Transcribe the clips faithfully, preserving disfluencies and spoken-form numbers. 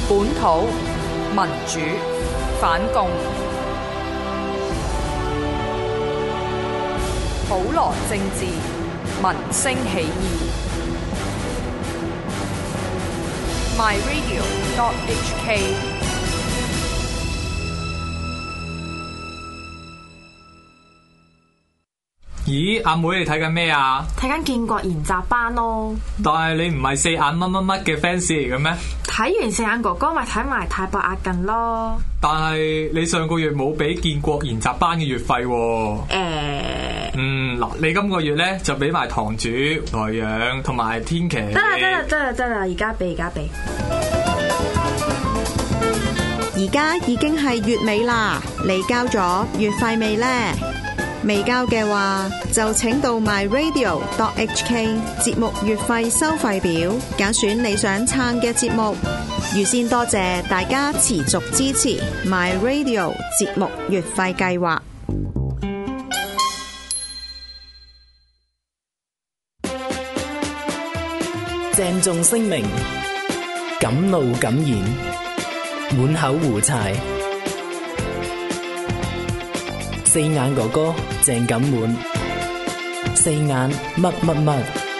本土民主反共，普羅政治民聲起義。My Radio dot H K。 咦，阿妹你睇緊咩啊？ 睇緊建國研習班咯。 但係你唔係四眼乜乜乜嘅 fans 嚟嘅咩？睇完四眼哥哥咪睇埋泰伯壓近咯。 但係你上個月冇俾建國研習班嘅月費喎。誒、 欸， 嗯嗱，你今個月咧就俾埋堂主、台陽同埋天琪。 得啦得啦得啦得啦，而家俾而家俾。 而家已經係月尾啦，你交咗月費未呢？未交嘅話，就請到 My Radio dot H K 節目月費收費表，揀選你想撐嘅節目。預先多謝大家持續支持 My Radio 節目月費計劃。 鄭重聲明，敢怒敢言，滿口胡柴。四眼哥哥鄭錦滿，四眼乜乜乜。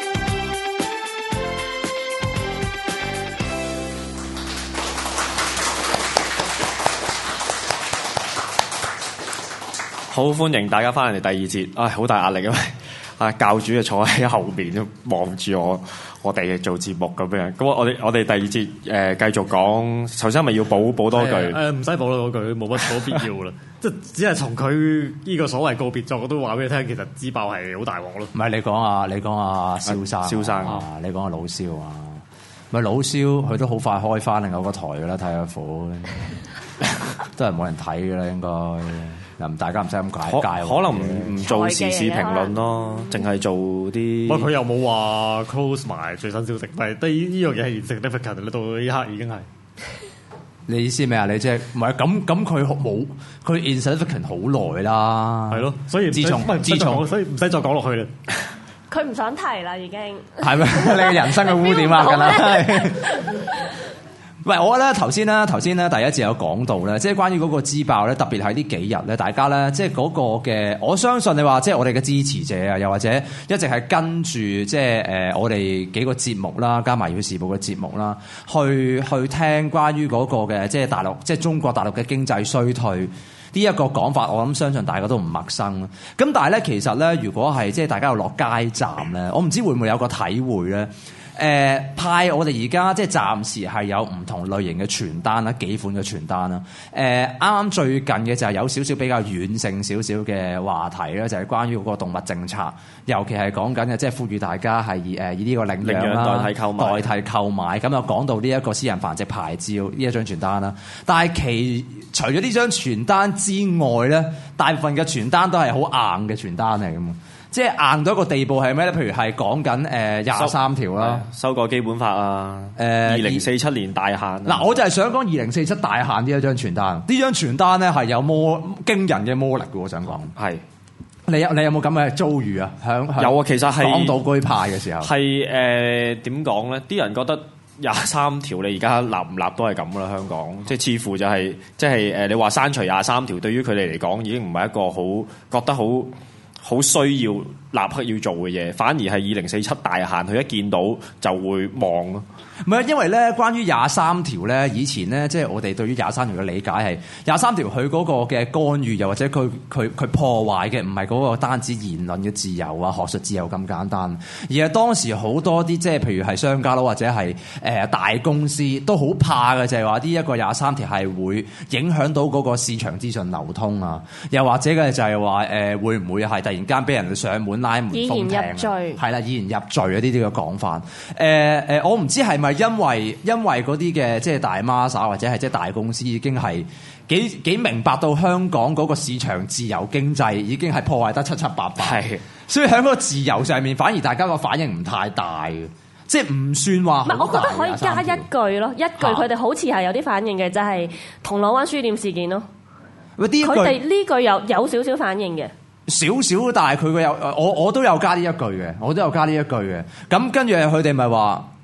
好，歡迎大家翻嚟第二節。唉，好大壓力，因為啊教主就坐喺後面都望住我，我哋做節目咁樣。咁我哋我哋第二節誒、呃、繼續講。首先咪要補補多句。 誒唔使補啦，嗰句冇乜冇必要啦。即係只係從佢呢個所謂告別作，我都話俾你聽，其實支爆係好大鑊咯。 唔係你講啊，你講啊，蕭生， 蕭生啊，你講啊老蕭啊，咪老蕭佢都好快開翻另外一個台噶啦，睇下火都係冇人睇噶啦，應該嗱，大家唔使咁解解。 可能唔唔做時事評論咯，淨係做啲。 不過佢又冇話 close 埋最新消息，但係呢呢樣嘢係 significant 到呢刻已經係。 你意思咩啊？你即係唔係咁咁？佢冇佢 insignificant 好耐啦， 係咯，所以自從自從所以唔使再講落去啦。 佢唔想提啦，已經係咩？你嘅人生嘅污點啊，梗係。喂，我咧頭先咧頭先咧第一節有講到咧，即係關於嗰個支爆咧，特別喺呢幾日咧，大家咧即係嗰個嘅，我相信你話即係我哋嘅支持者啊，又或者一直係跟住即係誒我哋幾個節目啦，加埋《要視報》嘅節目啦，去去聽關於嗰個嘅即係大陸即係中國大陸嘅經濟衰退呢一個講法，我諗相信大家都唔陌生。咁但係咧，其實咧，如果係即係大家要落街站咧，我唔知會唔會有個體會咧。誒、呃、派我哋而家即係暫時係有唔同類型嘅傳單啦，幾款嘅傳單啦。誒啱啱最近嘅就係有少少比較軟性少少嘅話題咧，就係、是、關於嗰個動物政策，尤其係講緊嘅即係呼籲大家係以誒以呢個領養啦代替購買， 代替購買。咁又講到呢一個私人繁殖牌照呢一張傳單啦。但係其除咗呢張傳單之外咧，大部分嘅傳單都係好硬嘅傳單嚟咁。即係硬到一個地步係咩咧？譬如係講緊誒廿三條啦， 修改基本法啊，誒二零四七年大限。嗱、 呃，我就係想講二零四七大限呢一張傳單。呢張傳單咧係有魔驚人嘅魔力嘅，我想講。係你有你有冇咁嘅遭遇啊？響有啊，其實係港島居派嘅時候係誒點講咧？啲人覺得廿三條你而家立唔立都係咁啦，香港即係似乎就係即係誒你話刪除廿三條，對於佢哋嚟講已經唔係一個好覺得好。好需要立刻要做嘅嘢，反而係二零四七大限，佢一見到就會望咯。 唔係，因為咧，關於廿三條咧，以前咧，即係我哋對於廿三條嘅理解係廿三條佢嗰個嘅干預，又或者佢佢佢破壞嘅唔係嗰個單止言論嘅自由啊、學術自由咁簡單，而係當時好多啲即係譬如係商家咯，或者係誒、呃、大公司都好怕嘅，就係話呢一個廿三條係會影響到嗰個市場資訊流通啊，又或者嘅就係話誒會唔會係突然間俾人上門拉門封艇，係啦，以言入罪啊呢啲嘅講法。誒、呃、誒、呃，我唔知係咪因為因為嗰啲嘅即係大孖沙或者係即係大公司已經係幾幾明白到香港嗰個市場自由經濟已經係破壞得七七八八，係，所以喺嗰個自由上面反而大家個反應唔太大嘅，即係唔算話。唔係，我覺得可以加一句咯，一句佢哋好似係有啲反應嘅，就係、是、銅鑼灣書店事件咯。佢哋呢句有有少少反應嘅。少少，但係佢個有我我都有加呢一句嘅，我都有加呢一句嘅。咁跟住佢哋咪話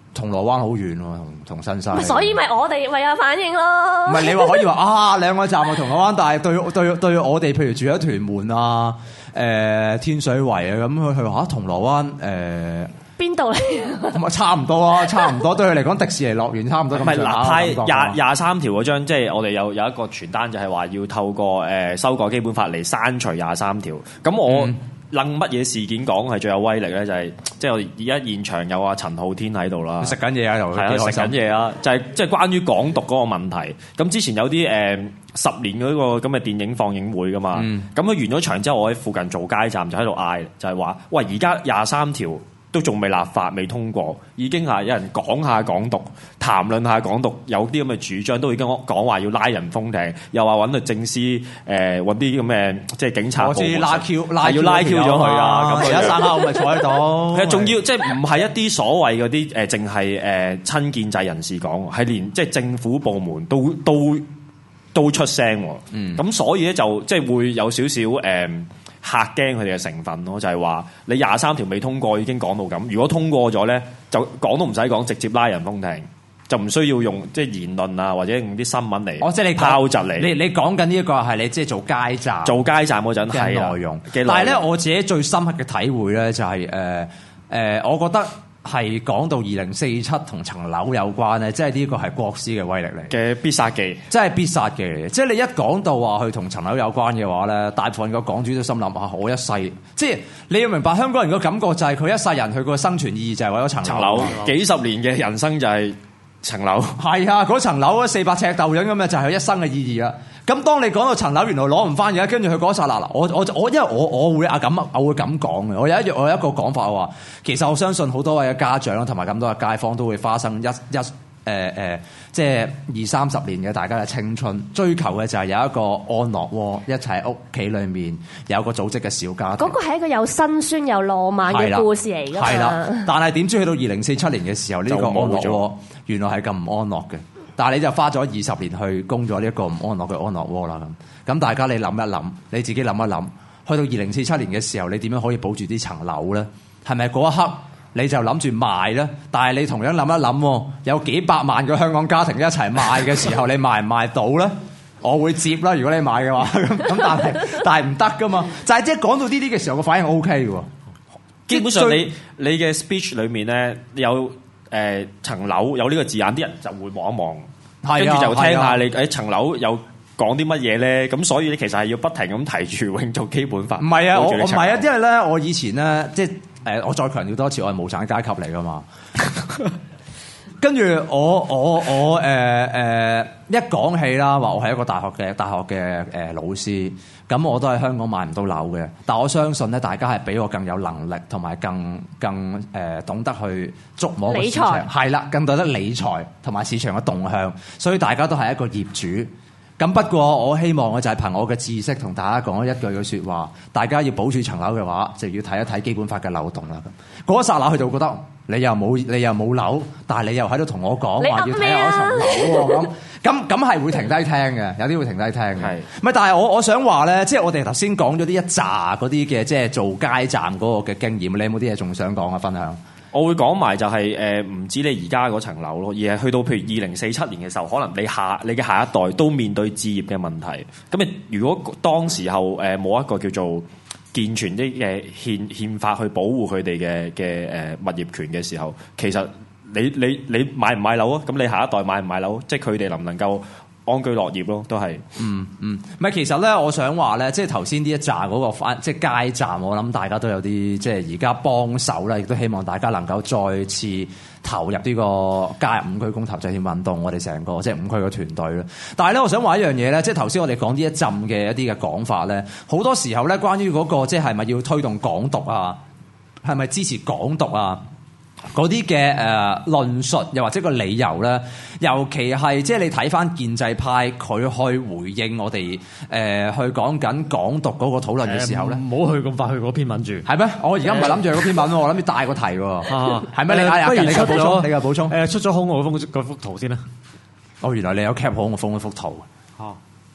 銅鑼灣好遠喎，同同新山。 所以咪我哋咪有反應咯。 唔係你話可以話啊兩個站啊銅鑼灣，但係對對對我哋譬如住喺屯門啊、誒、呃、天水圍啊咁，佢佢話嚇銅鑼灣誒邊度嚟？ 咁啊差唔多啊，差唔多對佢嚟講迪士尼樂園差唔多咁。 唔係立派感覺廿廿三條嗰張，即係我哋有有一個傳單，就係話要透過誒修改基本法嚟刪除廿三條。咁我。嗯楞乜嘢事件講係最有威力咧？就係即係我哋而家現場有阿陳浩天喺度啦， 食緊嘢喺度， 係啊食緊嘢啊！就係即係關於港獨嗰個問題。咁之前有啲誒、呃、十年嗰個咁嘅電影放映會噶嘛，咁佢、嗯、完咗場之後，我喺附近做街站就喺度嗌，就係、是、話：喂，而家廿三條都仲未立法，未通過，已經係有人講下港獨，談論下港獨，有啲咁嘅主張，都已經講話要拉人封艇，又話揾律政司誒揾啲咁嘅即係警察部門， 拉 Q 拉要拉 Q 咗佢啊！咁而家三刻我咪坐喺度。 其實仲要即係唔係一啲所謂嗰啲誒，淨係誒親建制人士講，係連即係政府部門都都都出聲。嗯，咁所以咧就即係會有少少誒。呃嚇驚佢哋嘅成分咯，就係話你廿三條未通過已經講到咁，如果通過咗咧，就講都唔使講，直接拉人封艇，就唔需要用即係言論啊，或者用啲新聞嚟。哦，即係你拋窒你。你你講緊呢一個係你即係做街站，做街站嗰陣嘅內容。但係咧，我自己最深刻嘅體會咧就係誒誒，我覺得。係講到二零四七同層樓有關咧，即係呢個係國師嘅威力嚟嘅必殺技，即係必殺技嚟嘅。即係你一講到話佢同層樓有關嘅話咧，大部分個港主都心諗啊，我一世即係你要明白香港人個感覺就係佢一世人佢個生存意義就係為咗層層樓，幾十年嘅人生就係層樓。係啊，嗰層樓四百尺豆樣咁嘅就係佢一生嘅意義啦。咁當你講到層樓原來攞唔翻嘅，跟住佢嗰剎那嗱，我我我因為我我會啊咁我會咁講嘅。我有一我有一個講法話，其實我相信好多位嘅家長同埋咁多嘅街坊都會花生一一誒誒、呃，即係二三十年嘅大家嘅青春，追求嘅就係有一個安樂窩，一齊喺屋企裏面有個組織嘅小家庭。嗰個係一個有辛酸又浪漫嘅故事嚟㗎嘛。係啦，但係點知去到二零四七年嘅時候，呢、呢個安樂窩原來係咁唔安樂嘅。但係你就花咗二十年去供咗呢一個唔安樂嘅安樂窩啦咁，咁大家你諗一諗，你自己諗一諗，去到二零四七年嘅時候，你點樣可以保住啲層樓咧？係咪嗰一刻你就諗住賣咧？但係你同樣諗一諗，有幾百萬個香港家庭一齊賣嘅時候，你賣唔賣到咧？我會接啦，如果你買嘅話，咁但係但係唔得噶嘛，就係即係講到呢啲嘅時候，個反應 O K 嘅喎。基本上你你嘅 speech 裏面咧有。誒、呃、層樓有呢個字眼，啲人就會望一望，跟住、啊、就聽下你誒層樓有講啲乜嘢咧。咁所以咧，其實係要不停咁提住永續基本法。唔係啊，我我唔係啊，因為咧，我以前咧，即係誒，我再強調多次，我係無產階級嚟噶嘛。跟住我我我誒誒、呃呃、一講起啦，話我係一個大學嘅大學嘅誒老師，咁我都喺香港買唔到樓嘅。但我相信咧，大家係比我更有能力同埋更更誒、呃、懂得去捉摸個市場，係啦，更懂得理財同埋市場嘅動向，所以大家都係一個業主。咁不過我希望我就係憑我嘅知識同大家講一句嘅説話，大家要保住層樓嘅話，就要睇一睇基本法嘅漏洞啦。咁嗰一剎那佢就會覺得你又冇你又冇樓，但係你又喺度同我講話要睇下我層樓喎。咁咁咁係會停低聽嘅，有啲會停低聽嘅。係咪？但係我我想話咧，即係我哋頭先講咗啲一紮嗰啲嘅，即係做街站嗰個嘅經驗，你有冇啲嘢仲想講啊？分享？我會講埋就係誒唔止你而家嗰層樓咯，而係去到譬如二零四七年嘅時候，可能你下你嘅下一代都面對置業嘅問題。咁你如果當時候誒冇一個叫做健全啲嘅憲憲法去保護佢哋嘅嘅誒物業權嘅時候，其實你你你買唔買樓啊？咁你下一代買唔買樓？即係佢哋能唔能夠安居樂業咯？都係嗯嗯，唔係其實咧，我想話咧，即係頭先呢一紮嗰個翻即係街站，我諗大家都有啲即係而家幫手啦，亦都希望大家能夠再次投入呢個加入五區公投制憲運動，我哋成個即係五區嘅團隊啦。但係咧，我想話一樣嘢咧，即係頭先我哋講呢一陣嘅一啲嘅講法咧，好多時候咧，關於嗰個即係係咪要推動港獨啊，係咪支持港獨啊？嗰啲嘅誒論述，又或者個理由咧，尤其係即係你睇翻建制派佢去回應我哋誒、呃、去講緊港獨嗰個討論嘅時候咧，唔好、呃、去咁快去嗰篇文住，係咩？我而家唔係諗住嗰篇文喎，我諗住帶個題喎，係咩？你不如你嘅補充，你嘅補充。誒、呃、出咗空我封嗰幅圖先啦。哦，原來你有 cap 好我封嗰幅圖。哦。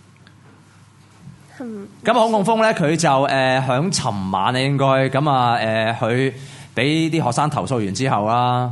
咁孔誥烽咧，佢就誒響尋晚咧應該咁啊誒佢。俾啲學生投訴完之後啦，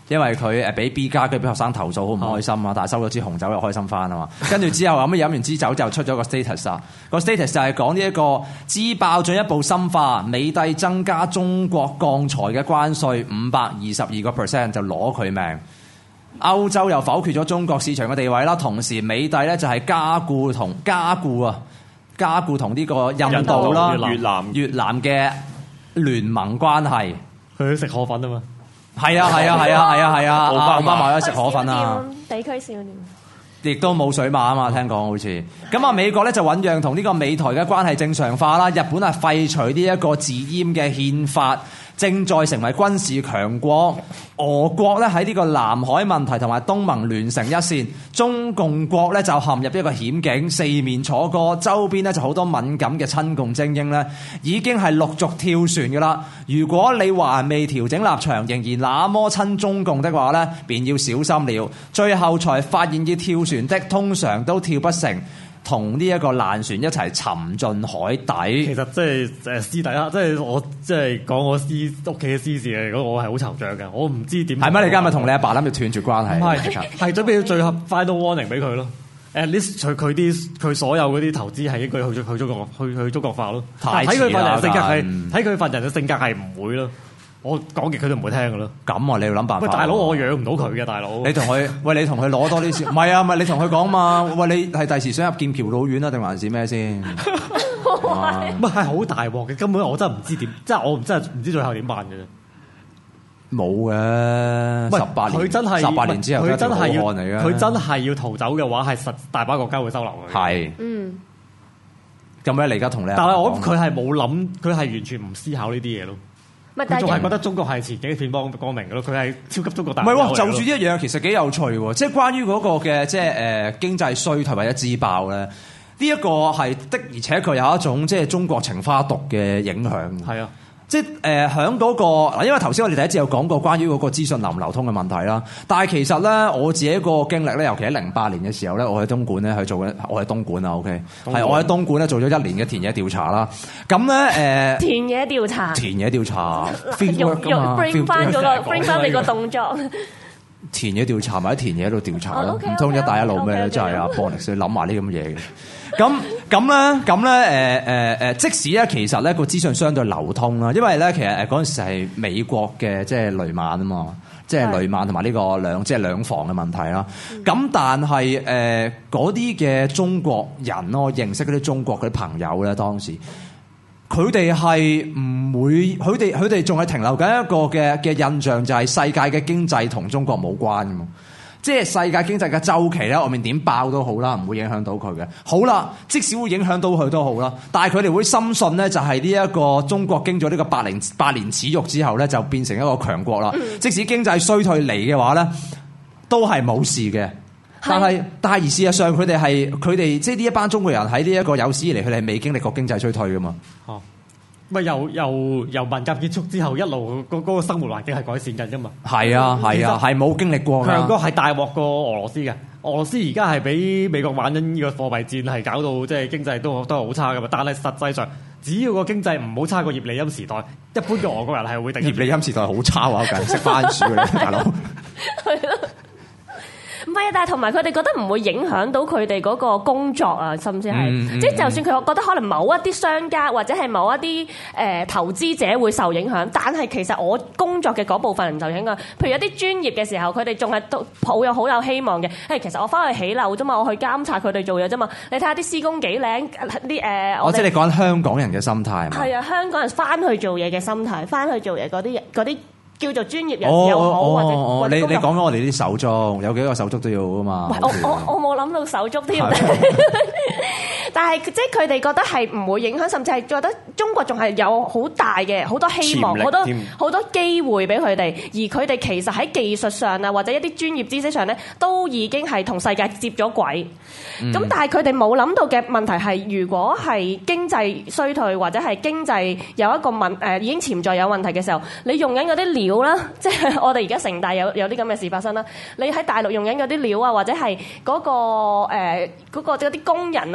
因為佢誒俾 B 加，跟住俾學生投訴，好唔開心啊！但係收咗支紅酒又開心翻啊嘛。跟住之後咁飲完支酒就出咗個 status 啊，個 status 就係講呢一個支爆進一步深化美帝增加中國鋼材嘅關稅五百二十二個 percent 就攞佢命。歐洲又否決咗中國市場嘅地位啦，同時美帝咧就係加固同加固啊，加固同呢個印度啦、 越南、 越南嘅聯盟關係。 佢食河粉啊嘛。 係啊係啊係啊係啊係啊！奧巴馬都食河粉啊！ 地區少年， 亦都冇水馬啊嘛，聽講好似。咁啊，美國咧就醖釀同呢個美台嘅關係正常化啦。日本係廢除呢一個自閹嘅憲法，正在成為軍事強國。俄國咧喺呢個南海問題同埋東盟聯成一線，中共國咧就陷入一個險境，四面楚歌，周邊咧就好多敏感嘅親共精英咧，已經係陸續跳船噶啦。如果你還未調整立場，仍然那麼親中共的話咧，便要小心了。最後才發現要跳船的，通常都跳不成。同呢一個爛船一齊沉進海底。 其實即係誒私底下，即係我即係講我私屋企嘅私事嚟講，我係好惆悵嘅。我唔知點。係咪你而家咪同你阿爸諗住斷絕關係？ 唔係，係準備要最後 final warning 俾佢咯。At least 佢佢啲佢所有嗰啲投資係應該去去中國去去中國化咯。睇佢份人性格係睇佢份人嘅性格係唔會咯。我講極佢都唔會聽㗎咯。 咁啊，你要諗辦法。 喂，大佬，我養唔到佢嘅大佬。 你同佢，喂，你同佢攞多啲錢。唔係啊，唔係你同佢講嘛。喂，你係第時想入劍橋老院啊，定還是咩先？唔係係好大鑊嘅，根本我真係唔知點，即係我真係唔知最後點辦嘅啫。 冇嘅，十八年， 佢真係十八年之後， 佢真係要嚟嘅。 佢真係要逃走嘅話，係實大把國家會收留佢。 係，嗯。咁咧，你而家同你， 但係我諗佢係冇諗，佢係完全唔思考呢啲嘢咯。佢仲係覺得中國係前景一片光光明嘅咯，佢係超級中國大陸。 唔係喎，就住呢一樣其實幾有趣喎，即係關於嗰個嘅即係誒經濟衰退或者自爆咧，呢、這、一個係的，而且佢有一種即係中國情花毒嘅影響。係啊。即係誒喺嗰個嗱，因為頭先我哋第一節有講過關於嗰個資訊流唔流通嘅問題啦。但係其實咧，我自己個經歷咧，尤其喺零八年嘅時候咧，我喺東莞咧去做緊，我喺東莞啊，OK，係我喺東莞咧做咗一年嘅田野調查啦。咁咧誒， 田野調查， 田野調查用用 bring 翻嗰個 bring 翻你個動作。 田野調查咪喺田野度調查咯，唔通 okay, okay, 一帶一路咩咧？ okay, okay, 真係阿 Bonix 諗埋呢咁嘢嘅。咁咁咧，咁咧，誒誒誒，即使咧，其實咧個資訊相對流通啦，因為咧，其實誒嗰陣時係美國嘅即係雷曼啊嘛，即係雷曼同埋呢個兩即係兩房嘅問題啦。咁、嗯、但係誒嗰啲嘅中國人咯，我認識嗰啲中國嗰啲朋友咧，當時佢哋係唔會，佢哋佢哋仲係停留緊一個嘅嘅印象，就係世界嘅經濟同中國冇關㗎嘛。即係世界經濟嘅週期咧，外面點爆都好啦，唔會影響到佢嘅。好啦，即使會影響到佢都好啦，但係佢哋會深信咧，就係呢一個中國經咗呢個百年百年恥辱之後咧，就變成一個強國啦。嗯、即使經濟衰退嚟嘅話咧，都係冇事嘅。但係但係而事實上，佢哋係佢哋即係呢一班中國人喺呢一個有史以嚟，佢哋係未經歷過經濟衰退噶嘛。哦。 咪由由由文革結束之後，一路嗰嗰個生活環境係改善緊㗎嘛？ 係啊係啊，係冇經歷過。 強國係大鑊過俄羅斯嘅，俄羅斯而家係俾美國玩緊呢個貨幣戰，係搞到即係經濟都都係好差㗎嘛。但係實際上，只要個經濟唔好差過葉利欽時代，一般嘅俄國人係會定。 葉利欽時代好差啊！近食番薯嘅大佬。 係咯。唔係啊，但係同埋佢哋覺得唔會影響到佢哋嗰個工作啊，甚至係、嗯嗯、即係就算佢覺得可能某一啲商家或者係某一啲誒、呃、投資者會受影響，但係其實我工作嘅嗰部分唔受影響。譬如有啲專業嘅時候，佢哋仲係都抱有好有希望嘅。誒，其實我翻去起樓啫嘛，我去監察佢哋做嘢啫嘛。你睇下啲施工幾靚啲誒。我即係你講香港人嘅心態。 係啊，香港人翻去做嘢嘅心態，翻去做嘢嗰啲嗰啲。叫做專業人士又好，或者或者你你講緊我哋啲手足，有幾個手足都要噶嘛？ 我我我冇諗到手足添，但係即係佢哋覺得係唔會影響，甚至係覺得中國仲係有好大嘅好多希望，好多好多機會俾佢哋。而佢哋其實喺技術上啊，或者一啲專業知識上咧，都已經係同世界接咗軌。咁、嗯、但係佢哋冇諗到嘅問題係，如果係經濟衰退或者係經濟有一個問誒、呃、已經潛在有問題嘅時候，你用緊嗰啲料啦，即係我哋而家城大有有啲咁嘅事發生啦。你喺大陸用緊嗰啲料啊，或者係嗰、嗰個誒嗰、呃嗰個嗰啲工人啊，出唔出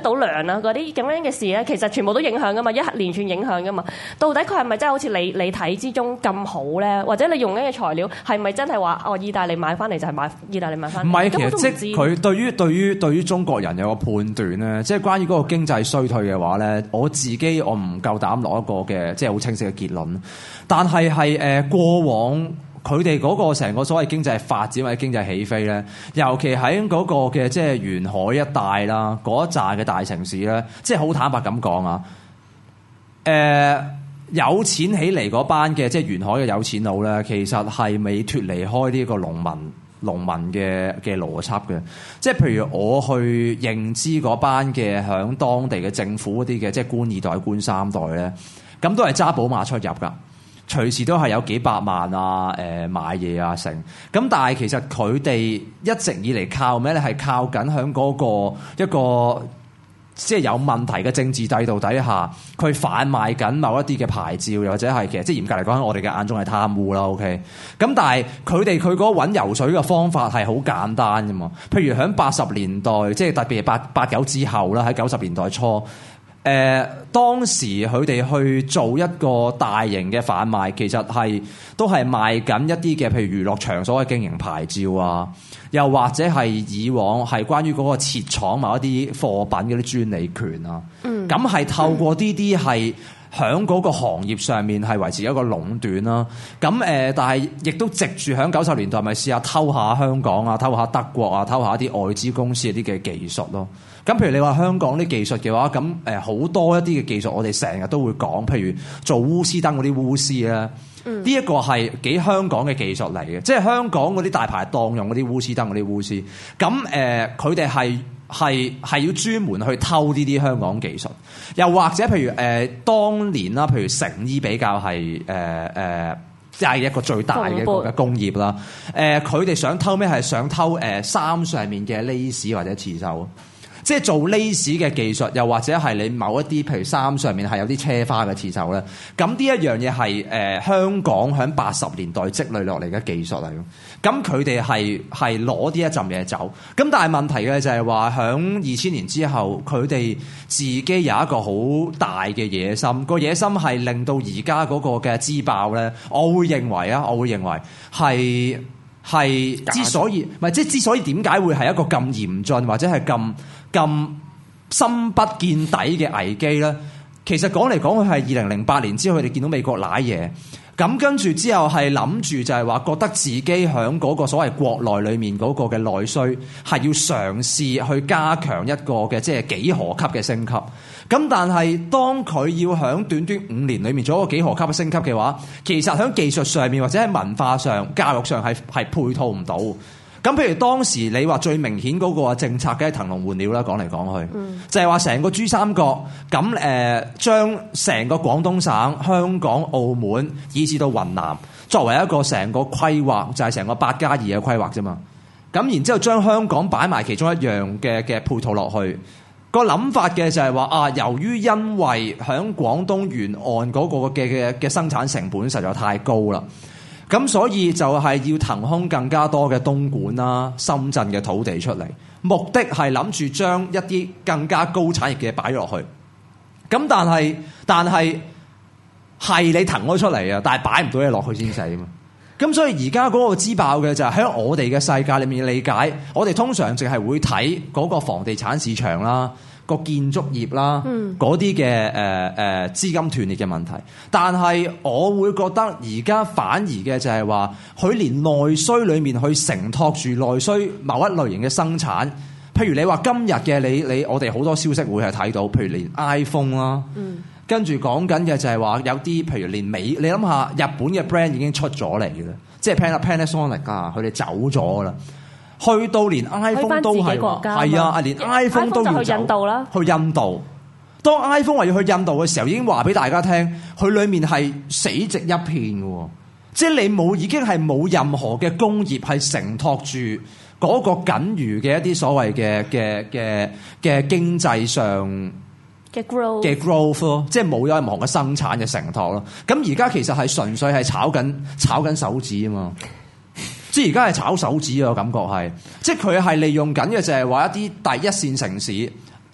到糧啦，嗰啲咁樣嘅事咧，其實全部都影響噶嘛，一連串影響噶嘛。到底佢係咪真係好似你你睇之中咁好咧？或者你用緊嘅材料係咪真係話哦，意大利買翻嚟就係買意大利買翻嚟？ 唔係，其實即係佢對於對於對於中國人有個判斷咧，即係關於嗰個經濟衰退嘅話咧，我自己我唔夠膽攞一個嘅即係好清晰嘅結論。但係係誒過往。佢哋嗰個成個所謂經濟發展或者經濟起飛咧，尤其喺嗰個嘅即係沿海一帶啦，嗰一紮嘅大城市咧，即係好坦白咁講啊，誒、呃、有錢起嚟嗰班嘅即係沿海嘅有錢佬咧，其實係未脫離開呢個農民農民嘅嘅邏輯嘅，即係譬如我去認知嗰班嘅響當地嘅政府嗰啲嘅即係官二代官三代咧，咁都係揸寶馬出入㗎。隨時都係有幾百萬啊！誒、呃、買嘢啊成咁，但係其實佢哋一直以嚟靠咩咧？係靠緊響嗰個一個即係有問題嘅政治制度底下，佢販賣緊某一啲嘅牌照，又或者係其實即係嚴格嚟講，喺我哋嘅眼中係貪污啦。OK，咁但係佢哋佢嗰個揾油水嘅方法係好簡單㗎嘛。譬如喺八十年代，即係特別係八八九之後啦，喺九十年代初。誒、呃、當時佢哋去做一個大型嘅販賣，其實係都係賣緊一啲嘅，譬如娛樂場所嘅經營牌照啊，又或者係以往係關於嗰個設廠某一啲貨品嗰啲專利權啊。嗯，咁係透過呢啲係喺嗰個行業上面係維持一個壟斷啦。咁誒、呃，但係亦都藉住喺九十年代咪試下偷下香港啊，偷下德國啊，偷下一啲外資公司一啲嘅技術咯。咁譬如你話香港啲技術嘅話，咁誒好多一啲嘅技術，我哋成日都會講，譬如做鎢絲燈嗰啲鎢絲咧，呢一個係幾香港嘅技術嚟嘅，即係香港嗰啲大排檔用嗰啲鎢絲燈嗰啲鎢絲，咁誒佢哋係係係要專門去偷呢啲香港技術，又或者譬如誒、呃、當年啦，譬如成衣比較係誒誒即係一個最大嘅一個嘅工業啦，誒佢哋想偷咩係想偷誒衫上面嘅 lace 或者刺繡。即係做 lace 嘅技術，又或者係你某一啲譬如衫上面係有啲車花嘅刺繡咧，咁呢一樣嘢係誒香港喺八十年代積累落嚟嘅技術嚟嘅。咁佢哋係係攞呢一陣嘢走。咁但係問題嘅就係話喺二千年之後，佢哋自己有一個好大嘅野心，個野心係令到而家嗰個嘅資爆咧，我會認為啊，我會認為係。係之所以，唔係即係之所以點解會係一個咁嚴峻或者係咁咁深不見底嘅危機咧？其實講嚟講去係二零零八年之後，佢哋見到美國瀨嘢，咁跟住之後係諗住就係話覺得自己喺嗰個所謂國內裡面嗰個嘅內需係要嘗試去加強一個嘅即係幾何級嘅升級。咁但係當佢要喺短短五年裏面做一個幾何級嘅升級嘅話，其實喺技術上面或者喺文化上、教育上係係配套唔到。咁譬如當時你話最明顯嗰個政策嘅係騰籠換鳥啦，講嚟講去，嗯、就係話成個珠三角咁誒，將成個廣東省、香港、澳門以至到雲南作為一個成個規劃，就係、是、成個八加二嘅規劃啫嘛。咁然之後將香港擺埋其中一樣嘅嘅配套落去。個諗法嘅就係話啊，由於因為喺廣東沿岸嗰個嘅嘅嘅生產成本實在太高啦，咁所以就係要騰空更加多嘅東莞啦、深圳嘅土地出嚟，目的係諗住將一啲更加高產業嘅擺落去。咁但係但係係你騰咗出嚟啊，但係擺唔到嘢落去先死啊嘛。咁所以而家嗰個資爆嘅就係喺我哋嘅世界裏面理解，我哋通常淨係會睇嗰個房地產市場啦、個建築業啦、嗰啲嘅誒誒資金斷裂嘅問題。但係我會覺得而家反而嘅就係話，佢連內需裏面去承托住內需某一類型嘅生產。譬如你話今日嘅你你我哋好多消息會係睇到，譬如連 iPhone 啦。嗯跟住講緊嘅就係話有啲，譬如連美，你諗下日本嘅 brand 已經出咗嚟嘅啦，即係 Panasonic 啊，佢哋走咗啦，去到連 iPhone 都係，係啊，連 iPhone 都要去印度啦， 去印度。當 iPhone 話要去印度嘅時候，已經話俾大家聽，佢裡面係死寂一片嘅，即係你冇已經係冇任何嘅工業係承托住嗰個僅餘嘅一啲所謂嘅嘅嘅嘅經濟上嘅 growth 嘅 growth 咯，即係冇有任何嘅生產嘅承托咯。咁而家其實係純粹係炒緊炒緊手指啊嘛，即係而家係炒手指啊，我感覺係，即係佢係利用緊嘅就係話一啲第一線城市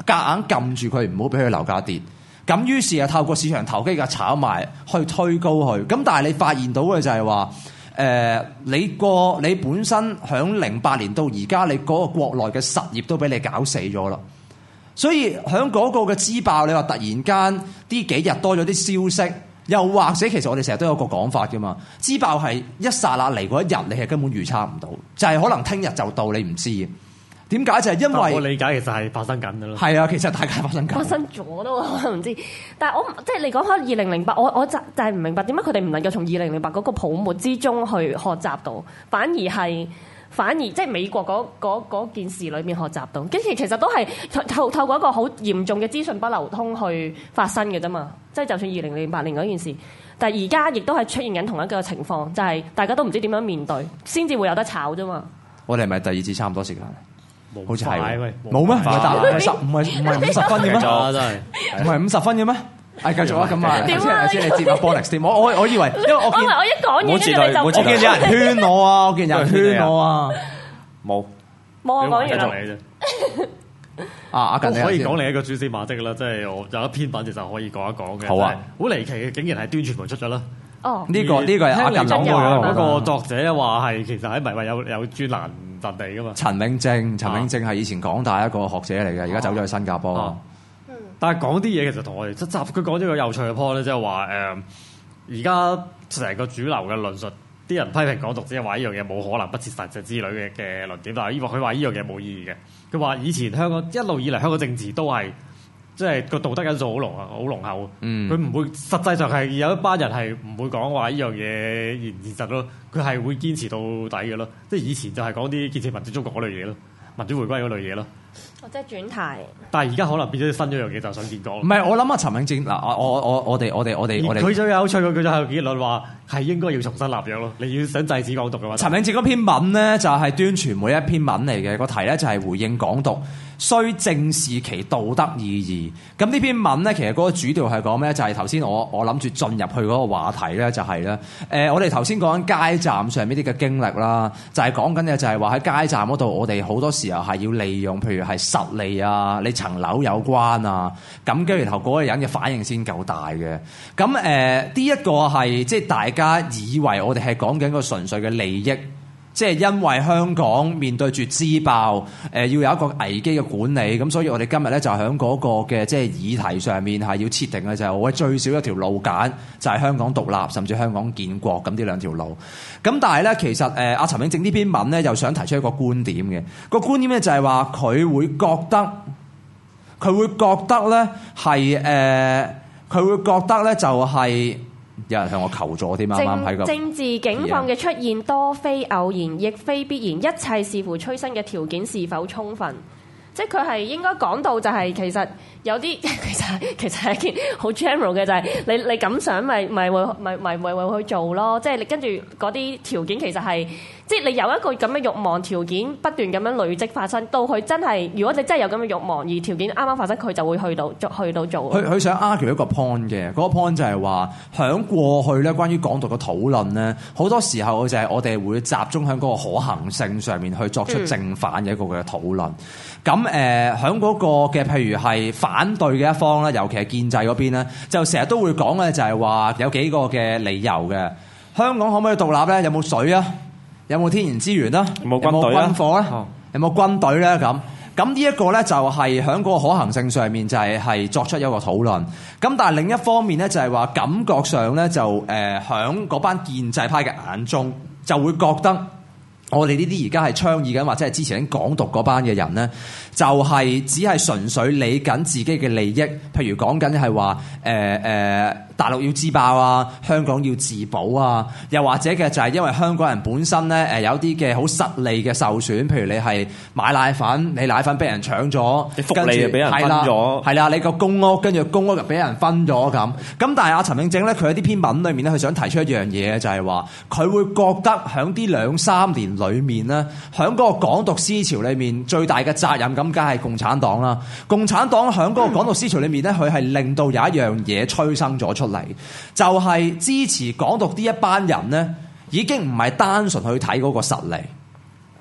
夾硬撳住佢，唔好俾佢樓價跌。咁於是啊，透過市場投機嘅炒賣去推高佢。咁但係你發現到嘅就係話，誒、呃、你個你本身響零八年到而家，你嗰個國內嘅實業都俾你搞死咗啦。所以響嗰個嘅資爆，你話突然間呢幾日多咗啲消息，又或者其實我哋成日都有個講法㗎嘛，資爆係一剎那嚟嗰一日，你係根本預測唔到，就係、是、可能聽日就到，你唔知。點解就係、是、因為我理解其實係發生緊嘅咯。 係啊，其實大家發生緊。 發生咗都可能唔知，但係我即係你講開二零零八，我我就就係唔明白點解佢哋唔能夠從二零零八嗰個泡沫之中去學習到，反而係反而即係美國嗰嗰嗰件事裏面學習到，跟住其實都係透透過一個好嚴重嘅資訊不流通去發生嘅啫嘛。即係就算二零零八年嗰件事，但係而家亦都係出現緊同一個情況，就係、是、大家都唔知點樣面對，先至會有得炒啫嘛。 我哋係咪第二次差唔多時間？好似係冇咩？唔係答，唔係十，唔係唔係五十分嘅咩？ 真係唔係五十分嘅咩？係繼續啊！咁啊， 點啊？先你接下 bonus 先。我我我以為，因為我見我一講嘢，跟住你就我見有人圈我啊！我見有人圈我啊！冇冇我講完啦。 啊！阿近可以講另一個蛛絲馬跡啦，即係我有一篇文其實可以講一講嘅。 好啊！ 好離奇嘅，竟然係端傳媒出咗啦。 哦， 呢個呢個係阿近講過嗰個作者話係其實喺唔係話有有專欄陣地噶嘛？ 陳永正，陳永正係以前港大一個學者嚟嘅，而家走咗去新加坡。 啊啊、但係講啲嘢其實同我哋即係佢講咗個有趣嘅 point 咧，即係話誒，而家成個主流嘅論述，啲人批評港獨，只係話呢樣嘢冇可能不切實際之類嘅嘅論點，但係佢話呢樣嘢冇意義嘅。佢話以前香港一路以嚟香港政治都係。即係個道德因素好濃啊，好濃厚。佢唔、嗯、會實際上係有一班人係唔會講話呢樣嘢現唔現實咯。佢係會堅持到底嘅咯。即係以前就係講啲建設民主中國嗰類嘢咯，民主回歸嗰類嘢咯。 哦，即係轉態。但係而家可能變咗新一樣嘢，就想見講。 唔係，我諗啊，陳永正嗱，我我我我哋我哋我哋我哋。 佢最有趣嘅，佢就係結論話係應該要重新立約咯。你要想制止港獨嘅話， 陳永正嗰篇文咧就係端傳媒一篇文嚟嘅，個題咧就係回應港獨。需正視其道德意義。咁呢篇文咧，其實嗰個主調係講咩？就係頭先我我諗住進入去嗰個話題咧，就係、是、咧，誒、呃，我哋頭先講緊街站上面啲嘅經歷啦，就係講緊嘅就係話喺街站嗰度，我哋好多時候係要利用，譬如係實利啊，你層樓有關啊，咁跟住然後嗰個人嘅反應先夠大嘅。咁誒，呢、呃、一個係即係大家以為我哋係講緊個純粹嘅利益。即係因為香港面對住資爆，誒、呃、要有一個危機嘅管理，咁所以我哋今日咧就喺嗰個嘅即係議題上面係要設定嘅就係我最少一條路揀，就係、是、香港獨立，甚至香港建國咁呢兩條路。咁但係咧，其實誒阿陳永正呢篇文咧又想提出一個觀點嘅，個觀點咧就係話佢會覺得，佢會覺得咧係誒，佢、呃、會覺得咧就係、是。有人向我求助添，啱啱喺個政治境況嘅出現多非偶然，亦非必然，一切視乎催生嘅條件是否充分。即係佢係應該講到就係其實有啲其實其實係一件好 general 嘅，就係你你咁想咪咪會咪咪咪會去做咯。即係你跟住嗰啲條件其實係即係你有一個咁嘅慾望條件不斷咁樣累積發生，到佢真係如果你真係有咁嘅慾望而條件啱啱發生，佢就會去到去到做。 佢佢想 argue 一個 point 嘅，嗰個 point 就係話響過去咧關於港獨嘅討論咧，好多時候就係我哋會集中喺嗰個可行性上面去作出正反嘅一個嘅討論。咁誒喺嗰個嘅譬如係反對嘅一方咧，尤其係建制嗰邊咧，就成日都會講咧，就係話有幾個嘅理由嘅。香港可唔可以獨立咧？有冇水啊？有冇天然資源啊？有冇軍隊啊？有冇軍火咧？有冇軍隊咧？咁咁呢一個咧就係喺嗰個可行性上面就係係作出一個討論。咁但係另一方面咧就係話感覺上咧就誒喺嗰班建制派嘅眼中就會覺得。我哋呢啲而家係倡議緊或者係支持緊港獨嗰班嘅人咧，就係、是、只係純粹理緊自己嘅利益，譬如講緊係話誒誒大陸要自爆啊，香港要自保啊，又或者嘅就係因為香港人本身咧誒有啲嘅好實利嘅受損，譬如你係買奶粉，你奶粉俾人搶咗， 你福利又俾人分咗， 係啦，你個公屋跟住公屋又俾人分咗咁。咁但係阿陳永正咧，佢喺啲篇文裏面咧，佢想提出一樣嘢，就係話佢會覺得喺啲兩三年裏面咧，喺嗰個港獨思潮裏面最大嘅責任咁，梗係共產黨啦。共產黨喺嗰個港獨思潮裏面咧，佢係令到有一樣嘢催生咗出嚟，就係、是、支持港獨呢一班人咧，已經唔係單純去睇嗰個實力，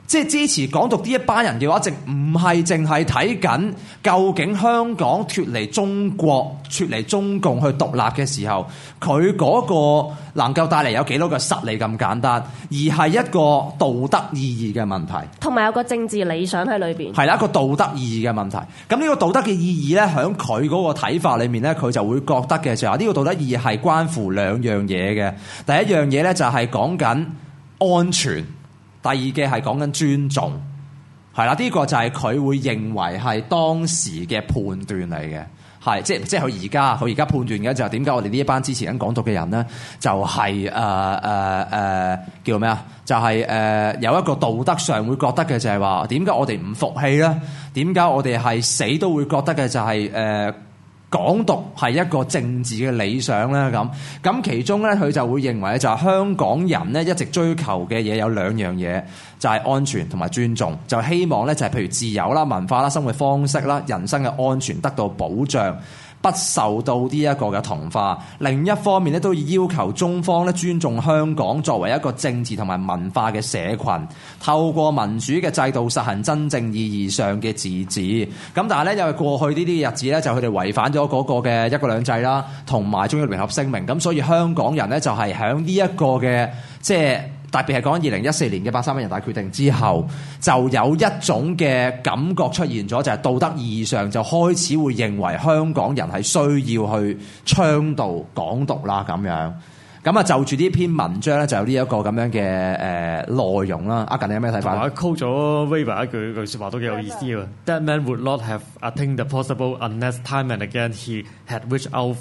即係支持港獨呢一班人嘅話，淨唔係淨係睇緊究竟香港脫離中國、脫離中共去獨立嘅時候，佢嗰個能夠帶嚟有幾多個實利咁簡單，而係一個道德意義嘅問題， 同埋有個政治理想喺裏邊。係啦，一個道德意義嘅問題。咁呢個道德嘅意義咧，喺佢嗰個睇法裏面咧，佢就會覺得嘅就係呢個道德意義係關乎兩樣嘢嘅。第一樣嘢咧就係講緊安全。第二嘅係講緊尊重，係啦，呢、這個就係佢會認為係當時嘅判斷嚟嘅，係即係即係佢而家佢而家判斷嘅就係點解我哋呢一班支持緊港獨嘅人咧，就係誒誒誒叫咩啊？就係、是、誒、呃、有一個道德上會覺得嘅就係話點解我哋唔服氣咧？點解我哋係死都會覺得嘅就係、是、誒？呃港獨係一個政治嘅理想咧，咁咁其中咧佢就會認為就係香港人咧一直追求嘅嘢有兩樣嘢，就係安全同埋尊重，就希望咧就係譬如自由啦、文化啦、生活方式啦、人身嘅安全得到保障，不受到呢一個嘅同化。另一方面咧都要求中方咧尊重香港作為一個政治同埋文化嘅社群，透過民主嘅制度實行真正意義上嘅自治。咁但係咧因為過去呢啲日子咧就佢哋違反咗嗰個嘅一國兩制啦，同埋中英聯合聲明，咁所以香港人咧就係喺呢一個嘅即係。特別係講二零一四年嘅八三一人大決定之後，就有一種嘅感覺出現咗，就係道德意義上就開始會認為香港人係需要去倡導港獨啦咁樣。咁啊就住呢篇文章咧就有呢一個咁樣嘅誒內容啦。阿近你有咩睇法？ 我 quote 咗 Weber 一句句説話都幾有意思嘅。That man would not have attained the possible unless time and again he had reached out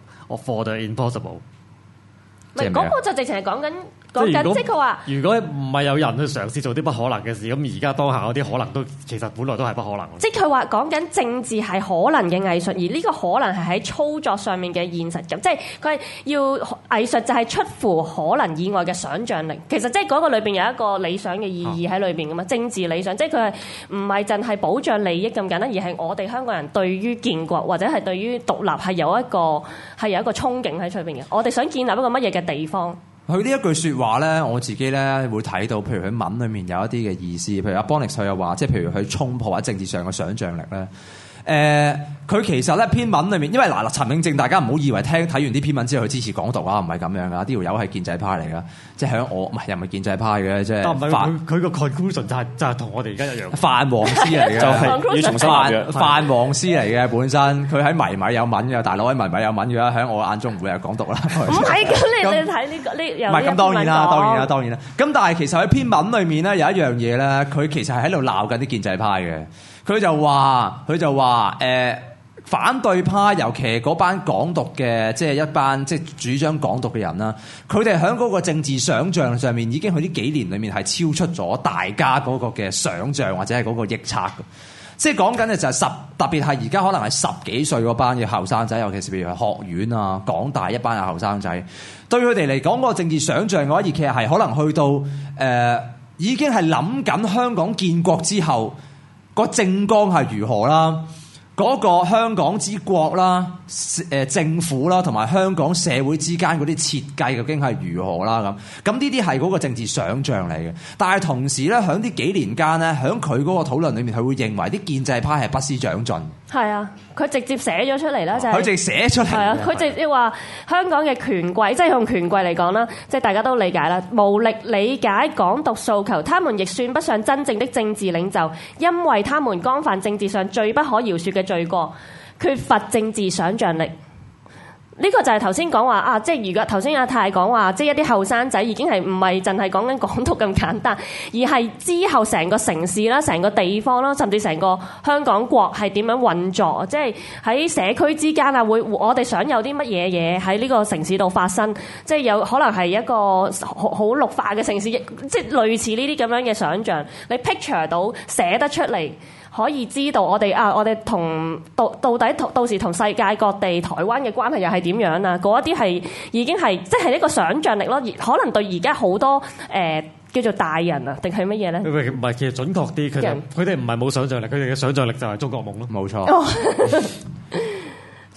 for the impossible。 唔係嗰個就直情係講緊。講緊即係佢話， 如果唔係有人去嘗試做啲不可能嘅事，咁而家當下嗰啲可能都其實本來都係不可能。 即係佢話講緊政治係可能嘅藝術，而呢個可能係喺操作上面嘅現實感，即係佢係要藝術就係出乎可能以外嘅想像力。其實即係嗰個裏邊有一個理想嘅意義喺裏邊噶嘛，政治理想，即係佢係唔係淨係保障利益咁簡單，而係我哋香港人對於建國或者係對於獨立係有一個係有一個憧憬喺出邊嘅。我哋想建立一個乜嘢嘅地方？ 佢呢一句説話咧，我自己咧會睇到，譬如佢文裡面有一啲嘅意思，譬如阿 Bonix 佢又話，即係譬如佢衝破或者政治上嘅想像力咧。誒、呃，佢其實咧篇文裏面，因為嗱，陳永正大家唔好以為聽睇完啲篇文之後去支持港獨啊，唔係咁樣噶，呢條友係建制派嚟噶，即係響我唔係又唔係建制派嘅，即係。但唔係佢佢個 conclusion 就係、是、就係、是、同我哋而家一樣。泛黃絲嚟嘅，就係要重新泛泛黃絲嚟嘅本身，佢喺迷米有文嘅，大佬喺迷米有文嘅，喺我眼中唔會係港獨啦。 唔係咁，你你睇呢個呢？唔係咁當然啦，當然啦，當然啦。咁但係其實喺篇文裏面咧有一樣嘢咧，佢其實係喺度鬧緊啲建制派嘅。佢就話佢就話誒。呃反對派，尤其係嗰班港獨嘅，即係一班即係主張港獨嘅人啦。佢哋喺嗰個政治想像上面，已經喺呢幾年裏面係超出咗大家嗰個嘅想像或者係嗰個臆測。即係講緊嘅就係十，特別係而家可能係十幾歲嗰班嘅後生仔，尤其是譬如係學院啊、港大一班嘅後生仔，對佢哋嚟講嗰個政治想像嘅話，而其實係可能去到誒、呃，已經係諗緊香港建國之後個政綱係如何啦。嗰個香港之國啦，誒政府啦，同埋香港社會之間嗰啲設計究竟係如何啦咁？咁呢啲係嗰個政治想像嚟嘅。但係同時咧，喺呢幾年間咧，喺佢嗰個討論裏面，佢會認為啲建制派係不思長進。 係啊，佢直接寫咗出嚟啦，就係、是、 佢直接寫出嚟。 係啊，佢直接話香港嘅權貴，即係用權貴嚟講啦，即係大家都理解啦，無力理解港獨訴求，他們亦算不上真正的政治領袖，因為他們干犯政治上最不可饒恕嘅罪過，缺乏政治想像力。呢、這個就係頭先講話啊，即係如果頭先阿泰講話，即係一啲後生仔已經係唔係淨係講緊港獨咁簡單，而係之後成個城市啦、成個地方啦，甚至成個香港國係點樣運作，即係喺社區之間啊，會我哋想有啲乜嘢嘢喺呢個城市度發生，即係有可能係一個好好綠化嘅城市，即係類似呢啲咁樣嘅想像，你 picture 到寫得出嚟。可以知道我哋啊，我哋同到到底到時同世界各地台灣嘅關係又係點樣啊？嗰一啲係已經係即係一個想像力咯。而可能對而家好多誒、呃、叫做大人啊，定係乜嘢咧？ 唔係，其實準確啲，佢哋佢哋唔係冇想像力，佢哋嘅想像力就係中國夢咯。 冇錯。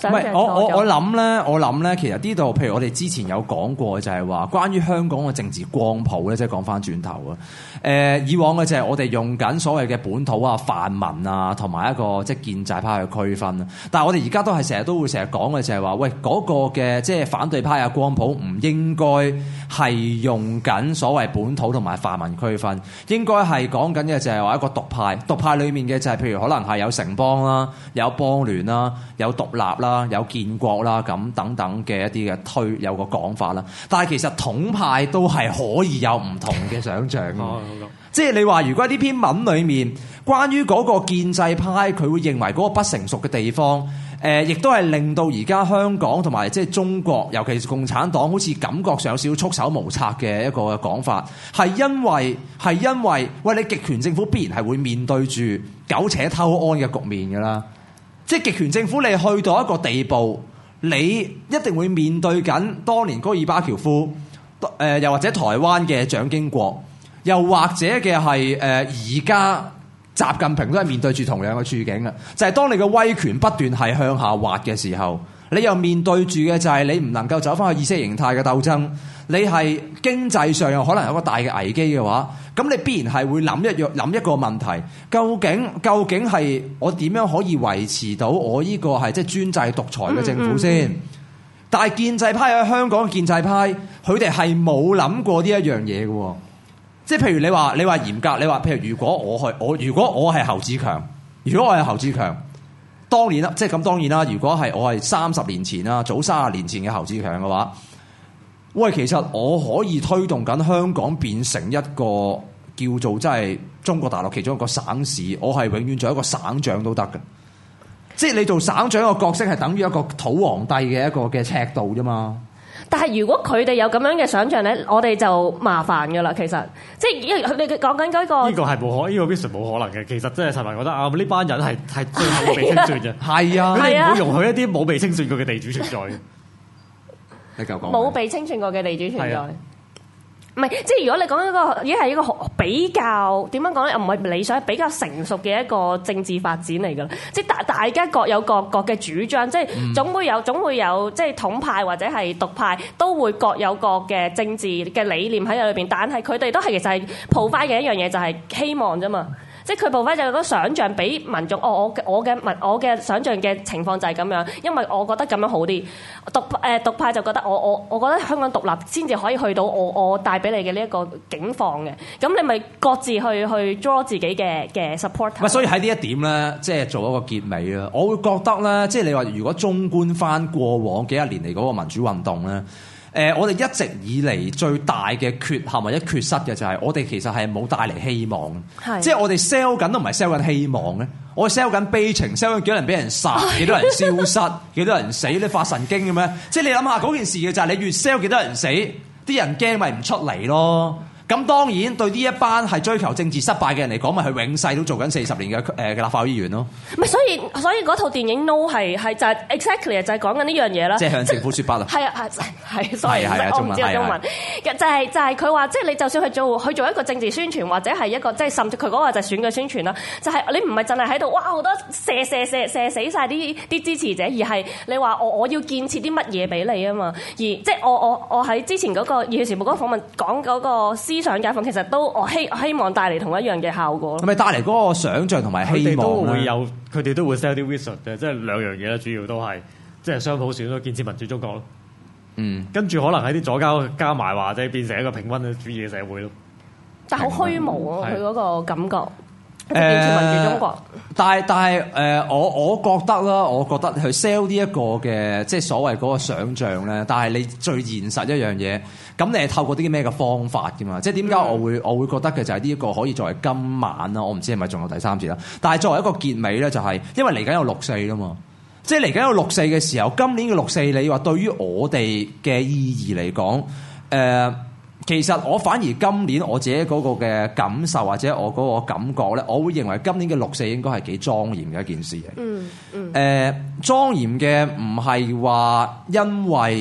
想像錯咗。 我我我諗咧，我諗咧，其實呢度譬如我哋之前有講過，就係話關於香港嘅政治光譜咧，即係講翻轉頭啊。誒、呃，以往嘅就係我哋用緊所謂嘅本土啊、泛民啊，同埋一個即係建制派去區分。但係我哋而家都係成日都會成日講嘅就係話，喂嗰、嗰個嘅即係反對派嘅光譜唔應該係用緊所謂本土同埋泛民區分，應該係講緊嘅就係話一個獨派。獨派裡面嘅就係譬如可能係有城邦啦、有邦聯啦、有獨立啦、有建國啦咁等等嘅一啲嘅推有個講法啦。但係其實統派都係可以有唔同嘅想像嘅。即係你話，如果呢篇文裡面關於嗰個建制派，佢會認為嗰個不成熟嘅地方，誒、呃，亦都係令到而家香港同埋即係中國，尤其是共產黨，好似感覺上有少少束手無策嘅一個講法，係因為係因為，喂，你極權政府必然係會面對住苟且偷安嘅局面㗎啦。即係極權政府，你去到一個地步，你一定會面對緊當年高爾巴喬夫，誒、呃，又或者台灣嘅蔣經國。又或者嘅係誒而家習近平都係面對住同樣嘅處境嘅，就係、是、當你嘅威權不斷係向下滑嘅時候，你又面對住嘅就係你唔能夠走翻去意識形態嘅鬥爭，你係經濟上又可能有個大嘅危機嘅話，咁你必然係會諗一樣諗一個問題，究竟究竟係我點樣可以維持到我呢個係即係專制獨裁嘅政府先？嗯嗯、但係建制派喺香港嘅建制派，佢哋係冇諗過呢一樣嘢嘅。即係譬如你話你話嚴格，你話譬如如果我去我如果我係侯志強，如果我係侯志強，當年啦，即係咁當然啦。如果係我係三十年前啦，早三十年前嘅侯志強嘅話，喂，其實我可以推動緊香港變成一個叫做即係中國大陸其中一個省市，我係永遠做一個省長都得嘅。即係你做省長嘅角色係等於一個土皇帝嘅一個嘅尺度啫嘛。 但係如果佢哋有咁樣嘅想像咧，我哋就麻煩㗎啦。其實即係因為佢哋講緊嗰個呢個係冇可，呢、呢個 vision 冇可能嘅。其實即係陳文覺得啊，呢班人係係最後冇被清算嘅。係啊，佢哋唔會容許一啲冇被清算過嘅地主存在嘅。你夠講冇被清算過嘅地主存在。唔係，即係如果你講一個，已經係一個比較點樣講咧，唔係理想，比較成熟嘅一個政治發展嚟㗎啦。即係大大家各有各各嘅主張，即係總會有總會有即係統派或者係獨派都會各有各嘅政治嘅理念喺裏邊，但係佢哋都係其實係抱翻嘅一樣嘢，就係希望啫嘛。即係佢部分就係個想像俾民眾，哦，我我嘅民我嘅想像嘅情況就係咁樣，因為我覺得咁樣好啲。獨誒獨派就覺得我我我覺得香港獨立先至可以去到我我帶俾你嘅呢一個境況嘅。咁你咪各自去去 draw 自己嘅嘅 support。 喂，所以喺呢一點咧，即係做一個結尾啦。我會覺得咧，即係你話如果綜觀翻過往幾十年嚟嗰個民主運動咧。誒、呃，我哋一直以嚟最大嘅缺陷或者缺失嘅就係我哋其實係冇帶嚟希望，即係我哋 sell 緊都唔係 sell 緊希望咧，我 sell 緊悲情 ，sell 緊幾多人俾人殺，幾多人消失，幾多人死，你發神經嘅咩？即係你諗下嗰件事嘅就係你越 sell 幾多人死，啲人驚咪唔出嚟咯。咁當然對呢一班係追求政治失敗嘅人嚟講，咪佢永世都做緊四十年嘅誒嘅立法會議員咯。唔係，所以所以嗰套電影 No 係係就係 exactly 就係講緊呢樣嘢啦。即係向政府説不啦。係啊係係，sorry，我唔知道中文。就係就係佢話，即係你就算去做去做一個政治宣傳，或者係一個即係甚至佢嗰個就係選舉宣傳啦。就係你唔係淨係喺度哇好多射射射射死晒啲啲支持者，而係你話我我要建設啲乜嘢俾你啊嘛。而即係我我我喺之前嗰個《熱血時報》嗰個訪問講嗰個思想解放，其實都我希希望帶嚟同一樣嘅效果。係咪帶嚟嗰個想像同埋希望咧？佢哋都會有，佢哋都會 sell 啲 vision 嘅，即係兩樣嘢啦。主要都係即係雙普選咯，建設民主中國咯。嗯，跟住可能喺啲左膠加埋，或者變成一個平均嘅主義嘅社會咯。但係好虛無啊！佢嗰個感覺。誒、呃，中國但係但係誒、呃，我我覺得啦，我覺得去 sell 呢一個嘅即係所謂嗰個想像咧，但係你最現實一樣嘢，咁你係透過啲咩嘅方法㗎嘛？即係點解我會我會覺得嘅就係呢一個可以作為今晚啦，我唔知係咪仲有第三節啦。但係作為一個結尾咧，就係、是、因為嚟緊有六四啦嘛，即係嚟緊有六四嘅時候，今年嘅六四，你話對於我哋嘅意義嚟講，誒、呃。其實我反而今年我自己嗰個嘅感受或者我嗰個感覺咧，我會認為今年嘅六四應該係幾莊嚴嘅一件事嚟。嗯嗯。誒、呃，莊嚴嘅唔係話因為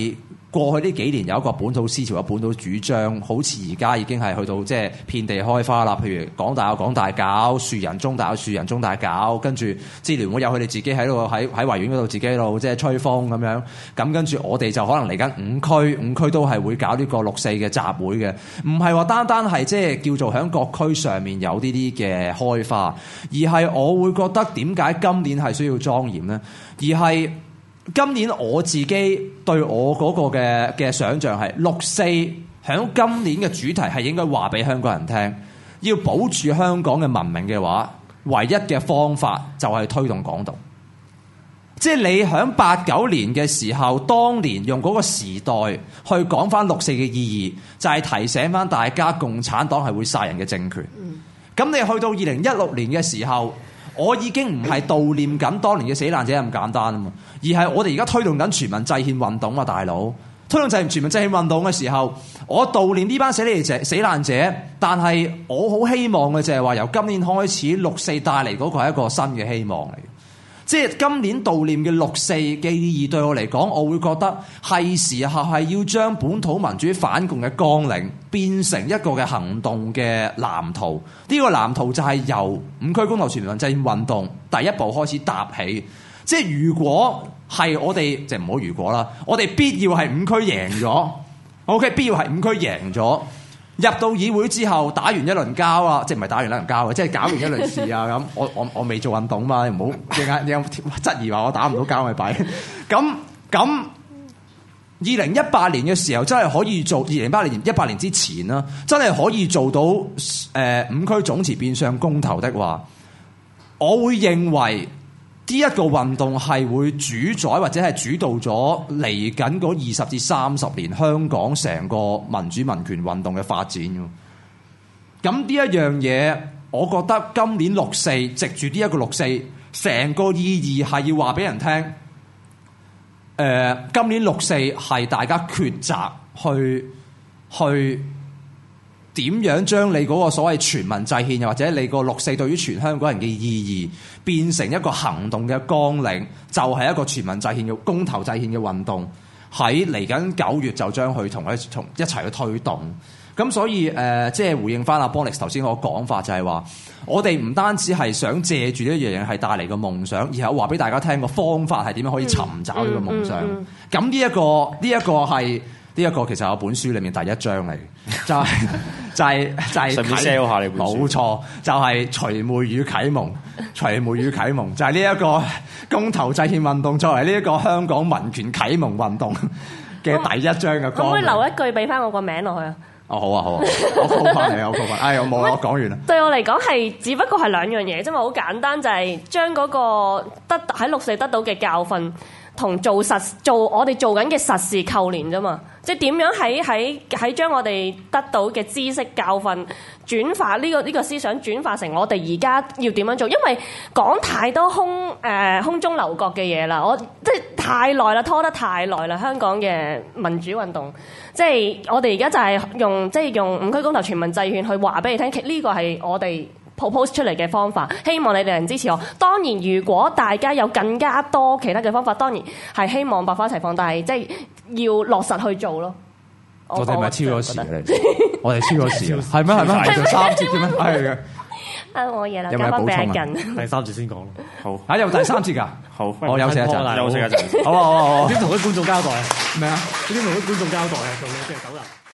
過去呢幾年有一個本土思潮嘅本土主張，好似而家已經係去到即係遍地開花啦。譬如港大有港大搞，樹人中大有樹人中大搞，跟住支聯會有佢哋自己喺度喺喺維園嗰度自己喺度即係吹風咁樣。咁跟住我哋就可能嚟緊五區，五區都係會搞呢個六四嘅集會嘅，唔係話單單係即係叫做喺各區上面有呢啲嘅開花，而係我會覺得點解今年係需要莊嚴呢？而係今年我自己對我嗰個嘅嘅想像係六四喺今年嘅主題係應該話俾香港人聽，要保住香港嘅文明嘅話，唯一嘅方法就係推動港獨。即係你喺八九年嘅時候，當年用嗰個時代去講翻六四嘅意義，就係提醒翻大家共產黨係會殺人嘅政權。咁你去到二零一六年嘅時候，我已經唔係悼念緊當年嘅死難者咁簡單啊嘛，而係我哋而家推動緊全民制憲運動啊，大佬！推動制全民制憲運動嘅時候，我悼念呢班死難者死難者，但係我好希望嘅就係話由今年開始，六四帶嚟嗰個係一個新嘅希望嚟。即係今年悼念嘅六四嘅意義對我嚟講，我會覺得係時候係要將本土民主反共嘅綱領變成一個嘅行動嘅藍圖。呢、這個藍圖就係由五區公投全民制憲運動第一步開始搭起。即係如果係我哋，就唔好如果啦，我哋必要係五區贏咗，OK， 必要係五區贏咗。入到議會之後，打完一輪交啊，即係唔係打完一輪交嘅，即係搞完一輪事啊咁。我我我未做運動嘛，你唔好陣間有質疑話我打唔到交咪弊。咁咁，二零一八年嘅時候真係可以做，二零一八年一八年之前啦，真係可以做到誒、呃、五區總辭變相公投的話，我會認為呢一個運動係會主宰或者係主導咗嚟緊嗰二十至三十年香港成個民主民權運動嘅發展。咁呢一樣嘢，我覺得今年六四藉住呢一個六四，成個意義係要話俾人聽。誒、呃，今年六四係大家抉擇去去點樣將你嗰個所謂全民制憲，又或者你個六四對於全香港人嘅意義，變成一個行動嘅綱領，就係、是、一個全民制憲嘅公投制憲嘅運動，喺嚟緊九月就將佢同一同一齊去推動。咁所以誒、呃，即係回應翻阿 Bonix 頭先個講法，就係話我哋唔單止係想借住呢一樣嘢係帶嚟個夢想，而係話俾大家聽個方法係點樣可以尋找呢個夢想。咁呢一個呢一、這個係。呢一個其實係我本書裏面第一章嚟，就係、是、就係、是、就係、是。順便 sell 下你本書。冇錯，就係、是《除魅與啟蒙》，《除魅與啟蒙》就係呢一個公投制憲運動作為呢一個香港民權啟蒙運動嘅第一章嘅。可唔可以留一句俾翻我個名落去啊？哦，好啊，好啊，我 call 翻你，我 call 翻。哎，我冇啦，我講完啦。對我嚟講係，只不過係兩樣嘢啫嘛，好簡單，就係將嗰個得喺六四得到嘅教訓，同做實做我哋做緊嘅實事扣連啫嘛，即係點樣喺喺喺將我哋得到嘅知識教訓轉化呢、呢個呢、呢個思想轉化成我哋而家要點樣做？因為講太多空誒、呃、空中樓閣嘅嘢啦，我即係太耐啦，拖得太耐啦，香港嘅民主運動，即係我哋而家就係用即係用五區公投全民制憲去話俾你聽，呢個係我哋propose 出嚟嘅方法，希望你哋能支持我。當然，如果大家有更加多其他嘅方法，當然係希望百花齊放，但係即係要落實去做咯。我哋咪超咗時你我哋超咗時，係咩係咩？係三節嘅咩？係嘅。啊，我嘢啦，交翻俾阿近。第三節先講咯。好，啊有第三節㗎。好，我休息一陣，休息一陣。好啊好啊好啊。點同啲觀眾交代啊？咩啊？點同啲觀眾交代啊？做咩即係走人？